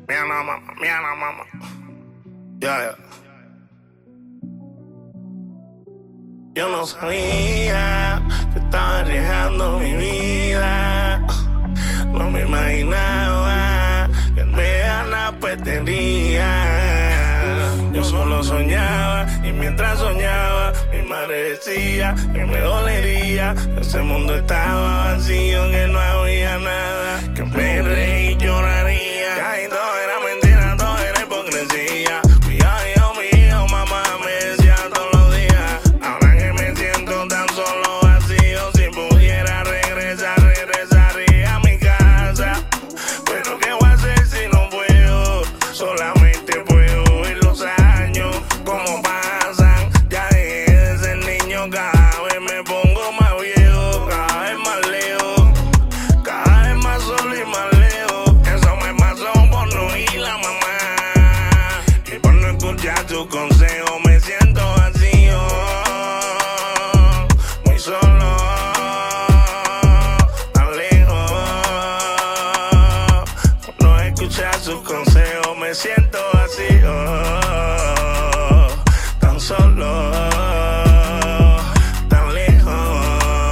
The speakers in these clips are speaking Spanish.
Mira la mamá. Ya. Yo no sabía que estaba arriesgando mi vida. No me imaginaba que en vez la petería. Yo solo soñaba y mientras soñaba mi madre decía que me dolería. Ese mundo estaba vacío, que no había nada, que me reí y lloraría. Ya y todo era mentira, todo era hipocresía. Mi hijo, mamá me decía todos los días. Ahora que me siento tan solo vacío, si pudiera regresaría a mi casa. Pero qué voy a hacer si no puedo, solamente puedo ver los años como pasan. Ya dejé de ser niño, cada vez me pongo más viejo, cada vez más lejos, cada vez más solo y más lejos. Eso me pasó por no ir a mamá y por no escuchar sus consejos. Me siento vacío, muy solo, tan lejos, por no escuchar sus consejos. Me siento vacío, tan solo, tan lejos,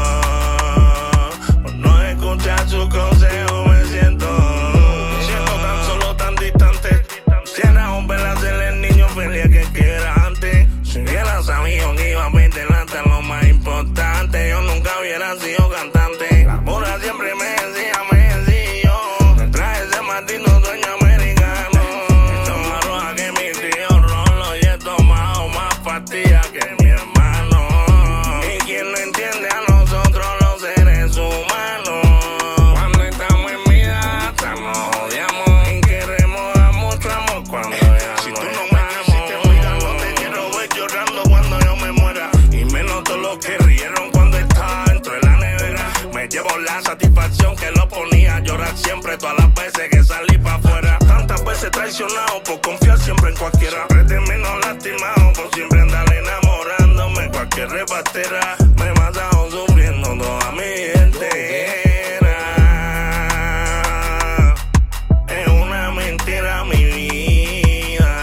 por no escuchar sus consejos. Me siento tan solo, tan distante. Quisiera volver a ser el niño feliz que era antes. Si hubiera sabido que iba a perder hasta lo más importante, yo nunca hubiera sido cantante. La mora siempre me decía yo, detrás de ese maldito sueño americano. Y toma roja que mi tío Rolo, y he tomado más pastillas que mi hermano. Y quien no entiende a nosotros los seres humanos, cuando estamos en vida hasta nos odiamos y queremos a mucho amor cuando ya si tú no me quisiste cuidar, no te quiero ver llorando cuando yo me muera. Y menos todos los que rieron cuando estaba dentro de la nevera. Me llevo la satisfacción que lo ponía a llorar siempre, todas las veces que salí para afuera. Tantas veces traicionado por confiar siempre en cualquiera. Siempre termino lastimado por siempre andar enamorándome. Cualquier repartera me he matado sufriendo toda mi vida entera. Es una mentira mi vida,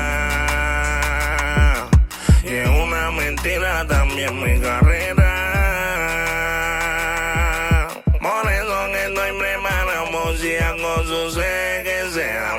y es una mentira también mi carrera. Por eso que estoy preparado por si algo sucede que sea